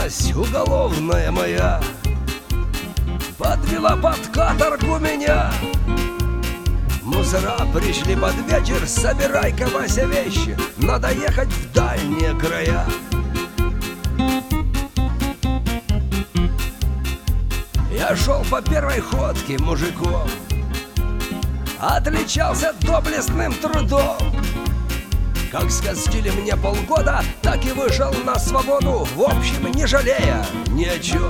Юность уголовная моя подвела под каторгу меня. Мусора пришли под вечер, собирай-ка, Вася, вещи, надо ехать в дальние края. Я шел по первой ходке мужиком, отличался доблестным трудом. Как скостили мне полгода, так и вышел на свободу, в общем, не жалея ни о чем.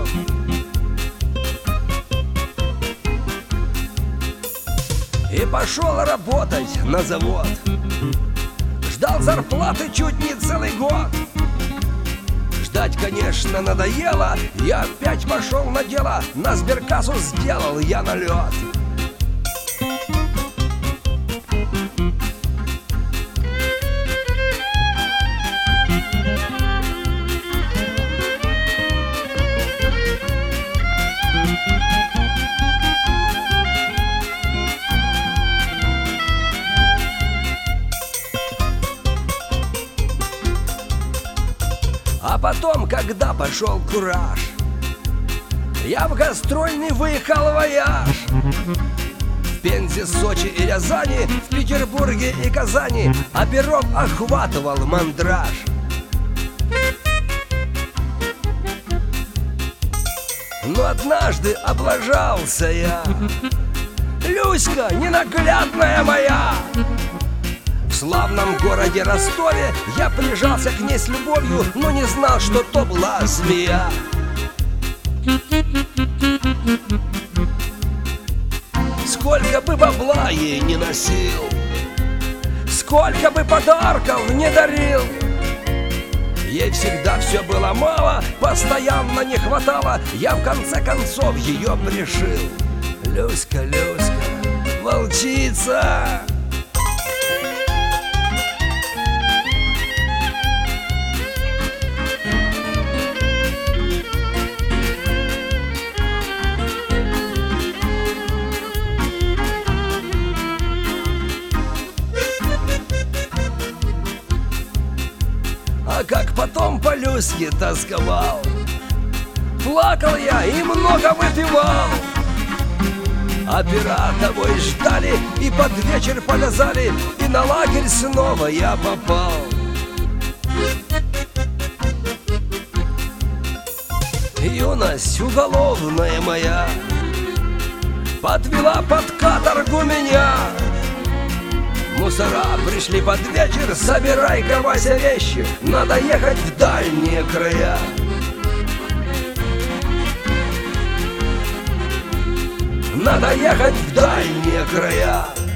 И пошел работать на завод. Ждал зарплаты чуть не целый год. Ждать, конечно, надоело. Я опять пошел на дело. На сберкассу сделал я налет. А потом, когда пошел кураж, я в гастрольный выехал вояж. В Пензе, Сочи и Рязани, в Петербурге и Казани оперов охватывал мандраж. Но однажды облажался я. Люська, ненаглядная моя! В славном городе Ростове я прижался к ней с любовью, но не знал, что то была змея. Сколько бы бабла ей не носил, сколько бы подарков не дарил, ей всегда все было мало, постоянно не хватало. Я в конце концов ее пришил. Люська, Люська, волчица! А как потом по Люське тосковал, плакал я и много выпивал. Опера того и ждали, и под вечер повязали, и на лагерь снова я попал. Юность уголовная моя подвела под каторгу меня. Мусора пришли под вечер, собирай-ка, Вася, вещи, надо ехать в дальние края. Надо ехать в дальние края.